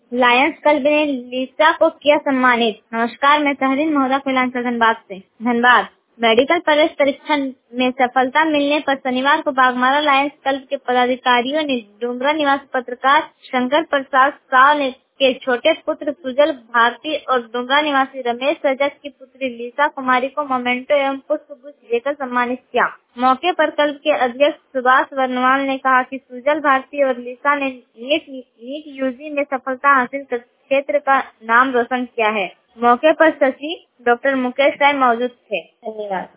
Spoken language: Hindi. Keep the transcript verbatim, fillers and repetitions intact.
लायंस क्लब ने लिसा को किया सम्मानित। नमस्कार, मैं तहरीन महोदय फिलांचल धनबाद से। धनबाद मेडिकल प्रवेश परीक्षा में सफलता मिलने पर शनिवार को बाघमारा लायंस क्लब के पदाधिकारियों ने डुमरा निवासी पत्रकार शंकर प्रसाद साव ने के छोटे पुत्र सुजल भारती और डुमरा निवासी रमेश रजक की पुत्री लीसा कुमारी को मोमेंटो एवं पुष्प गुच्छ देकर सम्मानित किया। मौके पर क्लब के अध्यक्ष सुभाष वर्णवाल ने कहा कि सुजल भारती और लीसा ने नीट नीट यूजी में सफलता हासिल कर क्षेत्र का नाम रोशन किया है। मौके पर सचिव डॉक्टर मुकेश राय मौजूद थे। धन्यवाद।